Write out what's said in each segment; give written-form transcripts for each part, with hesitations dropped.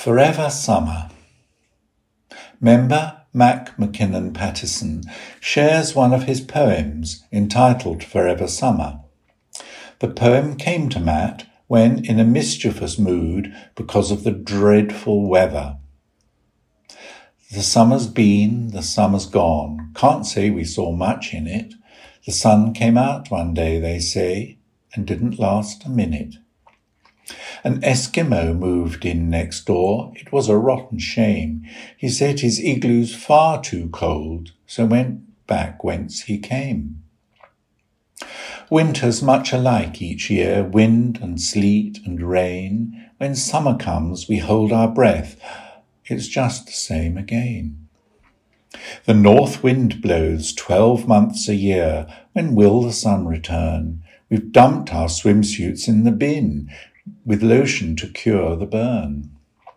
Forever Summer. Member Mac McKinnon Pattison shares one of his poems entitled Forever Summer. The poem came to Matt when in a mischievous mood because of the dreadful weather. The summer's been, the summer's gone. Can't say we saw much in it. The sun came out one day, they say, and didn't last a minute. An Eskimo moved in next door. It was a rotten shame. He said his igloo's far too cold, so went back whence he came. Winter's much alike each year, wind and sleet and rain. When summer comes, we hold our breath. It's just the same again. The north wind blows 12 months a year. When will the sun return? We've dumped our swimsuits in the bin, with lotion to cure the burn.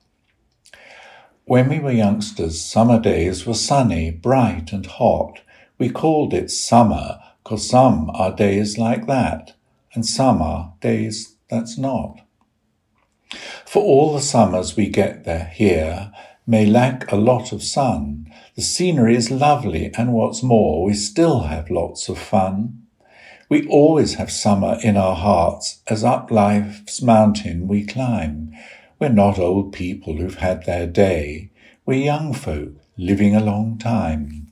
When we were youngsters, summer days were sunny, bright and hot. We called it summer, 'cause some are days like that, and some are days that's not. For all the summers we get there here may lack a lot of sun. The scenery is lovely, and what's more, we still have lots of fun. We always have summer in our hearts as up life's mountain we climb. We're not old people who've had their day. We're young folk living a long time.